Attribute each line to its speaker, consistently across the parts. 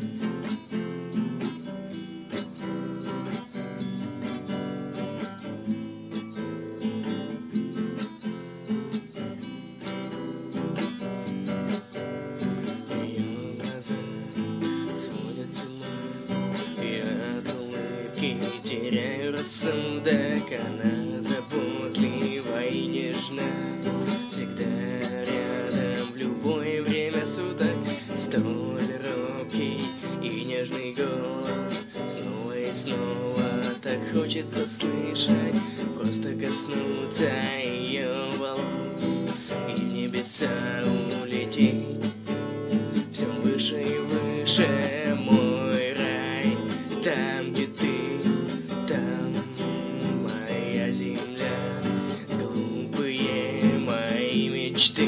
Speaker 1: Ее глаза сводят с ума, я от улыбки теряю рассудок. Она заботлива и нежна, всегда рядом в любое время суток. Столь робкий и нежный голос, снова и снова так хочется слышать, просто коснуться ее волос и в небеса улететь. Все выше и выше мой рай, там, где ты, там моя земля. Глупые мои мечты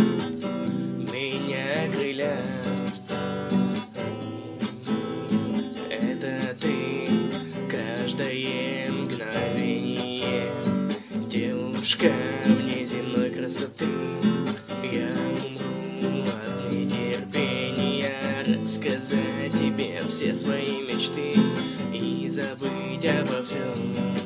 Speaker 1: меня крылят. Это ты, каждое мгновение, девушка внеземной красоты. Я умру от нетерпения рассказать тебе все свои мечты и забыть обо всем.